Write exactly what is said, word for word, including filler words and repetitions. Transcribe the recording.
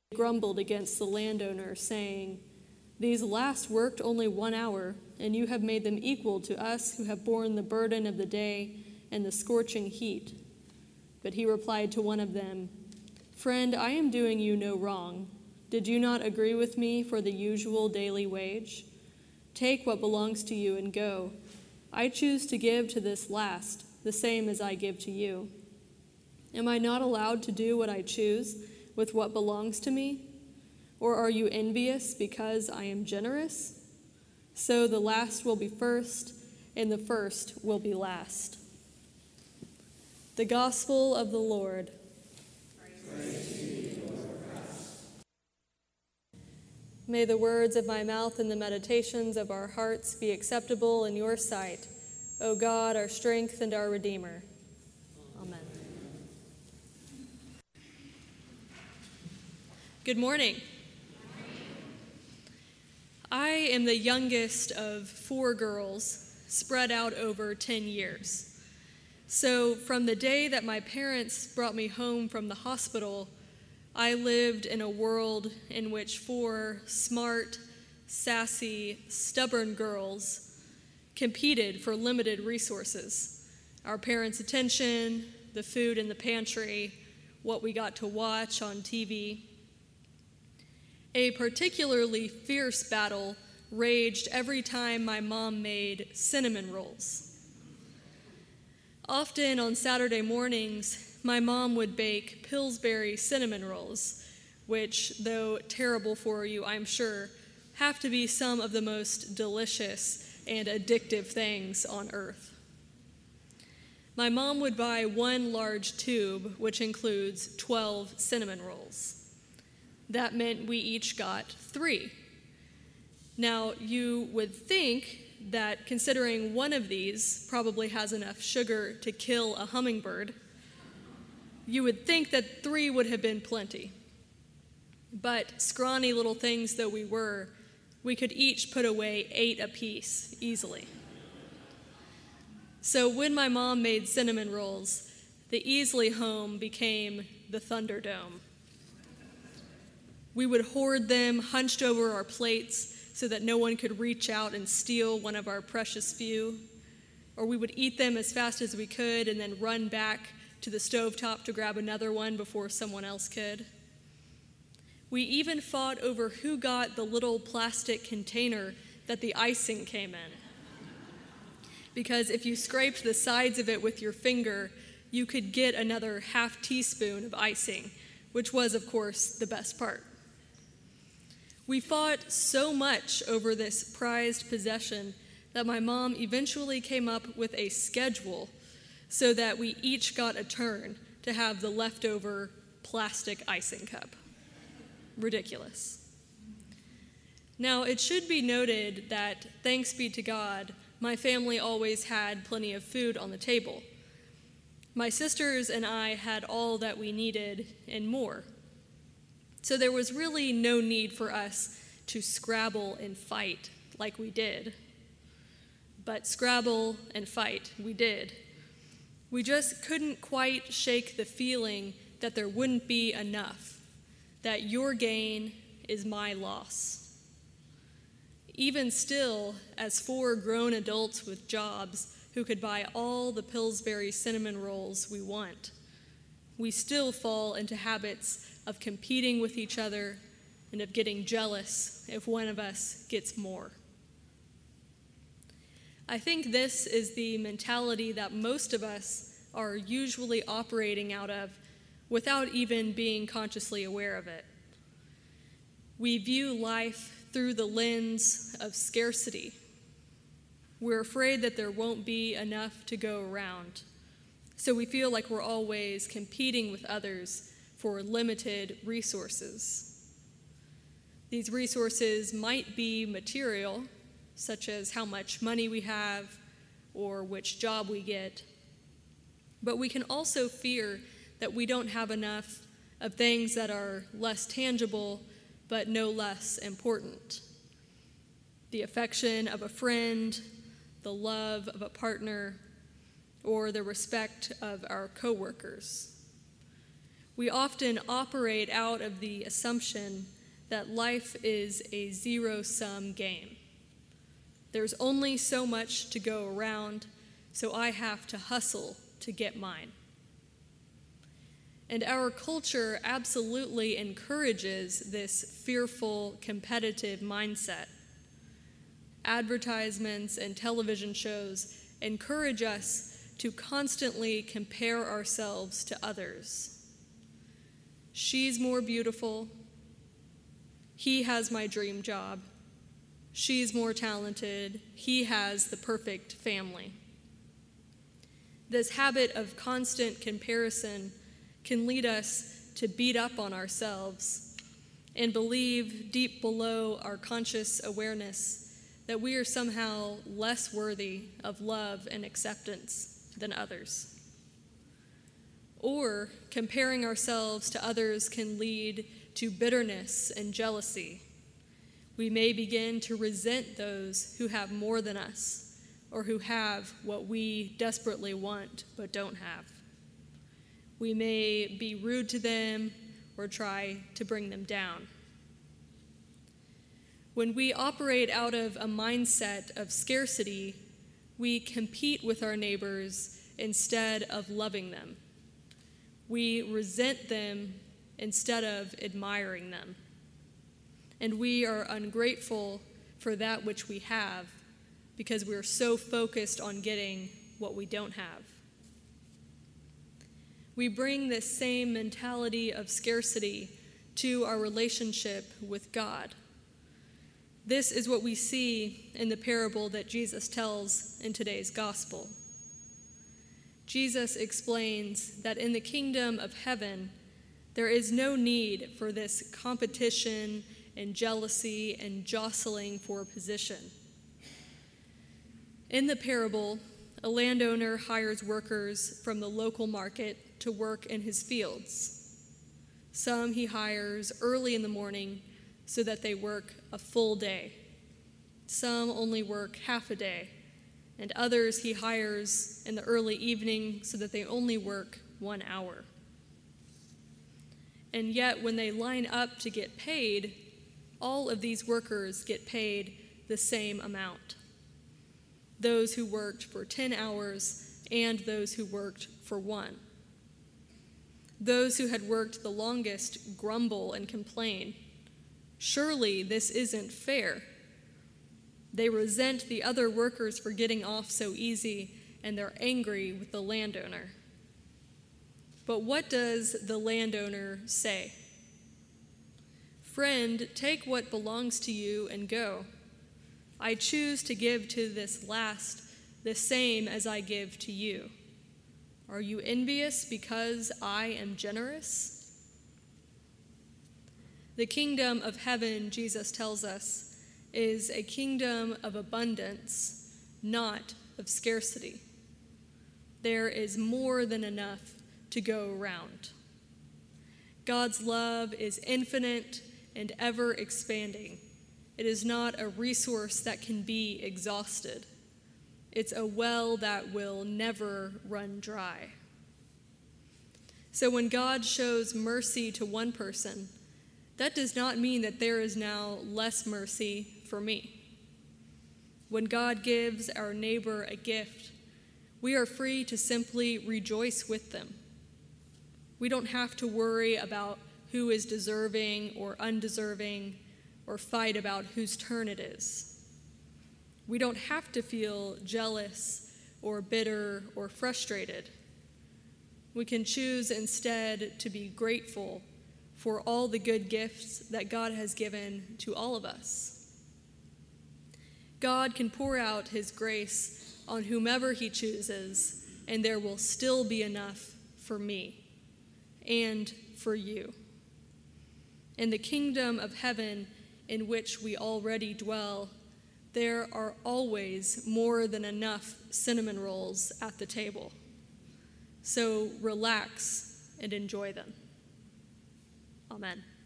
grumbled against the landowner, saying, "These last worked only one hour, and you have made them equal to us who have borne the burden of the day and the scorching heat." But he replied to one of them, "Friend, I am doing you no wrong. Did you not agree with me for the usual daily wage? Take what belongs to you and go. I choose to give to this last the same as I give to you. Am I not allowed to do what I choose with what belongs to me? Or are you envious because I am generous? So the last will be first, and the first will be last." The Gospel of the Lord. Praise to you, Lord Christ. May the words of my mouth and the meditations of our hearts be acceptable in your sight, O God, our strength and our Redeemer. Amen. Good morning. I am the youngest of four girls spread out over ten years. So from the day that my parents brought me home from the hospital, I lived in a world in which four smart, sassy, stubborn girls competed for limited resources: our parents' attention, the food in the pantry, what we got to watch on T V. A particularly fierce battle raged every time my mom made cinnamon rolls. Often on Saturday mornings, my mom would bake Pillsbury cinnamon rolls, which, though terrible for you, I'm sure, have to be some of the most delicious and addictive things on earth. My mom would buy one large tube, which includes twelve cinnamon rolls. That meant we each got three. Now, you would think that considering one of these probably has enough sugar to kill a hummingbird, you would think that three would have been plenty. But scrawny little things though we were, we could each put away eight apiece easily. So when my mom made cinnamon rolls, the Easley home became the Thunderdome. We would hoard them hunched over our plates so that no one could reach out and steal one of our precious few, or we would eat them as fast as we could and then run back to the stovetop to grab another one before someone else could. We even fought over who got the little plastic container that the icing came in. Because if you scraped the sides of it with your finger, you could get another half teaspoon of icing, which was, of course, the best part. We fought so much over this prized possession that my mom eventually came up with a schedule so that we each got a turn to have the leftover plastic icing cup. Ridiculous. Now, it should be noted that, thanks be to God, my family always had plenty of food on the table. My sisters and I had all that we needed and more. So there was really no need for us to scrabble and fight like we did. But scrabble and fight we did. We just couldn't quite shake the feeling that there wouldn't be enough, that your gain is my loss. Even still, as four grown adults with jobs who could buy all the Pillsbury cinnamon rolls we want, we still fall into habits of competing with each other and of getting jealous if one of us gets more. I think this is the mentality that most of us are usually operating out of without even being consciously aware of it. We view life through the lens of scarcity. We're afraid that there won't be enough to go around, so we feel like we're always competing with others for limited resources. These resources might be material, such as how much money we have or which job we get, but we can also fear that we don't have enough of things that are less tangible but no less important. The affection of a friend, the love of a partner, or the respect of our coworkers. We often operate out of the assumption that life is a zero-sum game. There's only so much to go around, so I have to hustle to get mine. And our culture absolutely encourages this fearful, competitive mindset. Advertisements and television shows encourage us to constantly compare ourselves to others. She's more beautiful. He has my dream job. She's more talented. He has the perfect family. This habit of constant comparison can lead us to beat up on ourselves and believe deep below our conscious awareness that we are somehow less worthy of love and acceptance than others. Or comparing ourselves to others can lead to bitterness and jealousy. We may begin to resent those who have more than us or who have what we desperately want but don't have. We may be rude to them or try to bring them down. When we operate out of a mindset of scarcity, we compete with our neighbors instead of loving them. We resent them instead of admiring them. And we are ungrateful for that which we have because we're so focused on getting what we don't have. We bring this same mentality of scarcity to our relationship with God. This is what we see in the parable that Jesus tells in today's gospel. Jesus explains that in the kingdom of heaven, there is no need for this competition and jealousy and jostling for position. In the parable, a landowner hires workers from the local market to work in his fields. Some he hires early in the morning so that they work a full day. Some only work half a day, and others he hires in the early evening so that they only work one hour. And yet, when they line up to get paid, all of these workers get paid the same amount. Those who worked for ten hours and those who worked for one. Those who had worked the longest grumble and complain, "Surely this isn't fair." They resent the other workers for getting off so easy, and they're angry with the landowner. But what does the landowner say? "Friend, take what belongs to you and go. I choose to give to this last the same as I give to you. Are you envious because I am generous?" The kingdom of heaven, Jesus tells us, is a kingdom of abundance, not of scarcity. There is more than enough to go around. God's love is infinite and ever expanding. It is not a resource that can be exhausted. It's a well that will never run dry. So when God shows mercy to one person, that does not mean that there is now less mercy for me. When God gives our neighbor a gift, we are free to simply rejoice with them. We don't have to worry about who is deserving or undeserving or fight about whose turn it is. We don't have to feel jealous or bitter or frustrated. We can choose instead to be grateful for all the good gifts that God has given to all of us. God can pour out his grace on whomever he chooses, and there will still be enough for me and for you. In the kingdom of heaven in which we already dwell, there are always more than enough cinnamon rolls at the table. So relax and enjoy them. Amen.